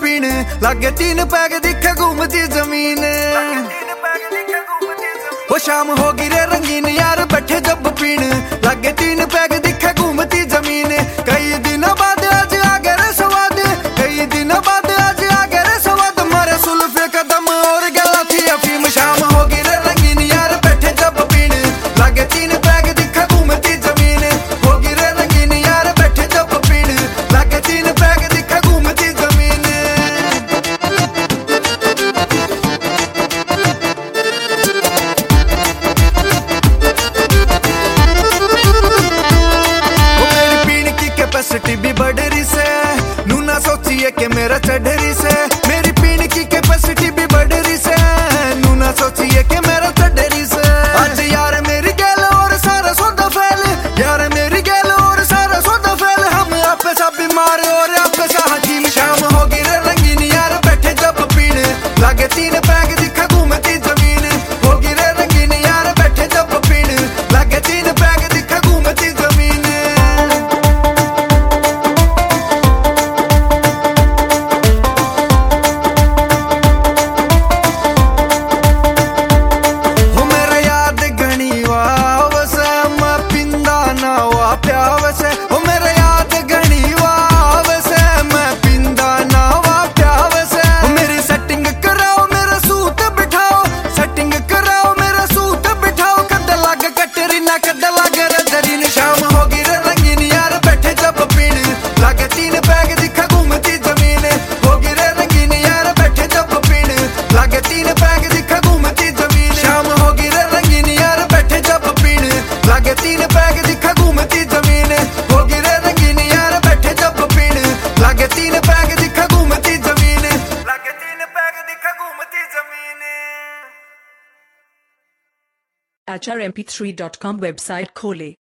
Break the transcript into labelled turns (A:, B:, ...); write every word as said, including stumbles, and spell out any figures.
A: पीण लागे तीन पैग दिखे घूमती जमीन। वो शाम होगी रे रंगीन यार बैठे जब पीण लागे तीन पैग दिखे घूमती जमीन। कई दिनों बाद आज आ गए रे स्वाद, कई दिनों बाद आज आ गए रे स्वाद, मारे सुल्फे कदम और गला थी अफीम। शाम होगी रे रंगीन यार बैठे जब पीण लागे तीन पैग दिखे घूमती जमीन। होगी रे रंगीन यार बैठे जब पीण लागे तीन पैग दिखे घूमती जमीन। कैपेसिटी भी बढ़ रही से, नू ना सोचिए कि मेरा चढ़ रही से। मेरी पीने की कैपेसिटी भी बढ़ रही से, नू ना सोचिए कि मेरा चढ़ रही से। आज यार मेरी गैल और सारा सौदा फैल, यार मेरी गैल और सारा सौदा फैल। हम आप सा बीमार और आप सा हकीम। शाम होगी रे रंगीन यार बैठे जब पीण लागे तीन पैग दिखा घूमती जमीन। होगी रे रंगीन यार बैठे जब पीण लागे तीन पैग दिखा घूमती जमीन।
B: H R M P three dot com website खोले।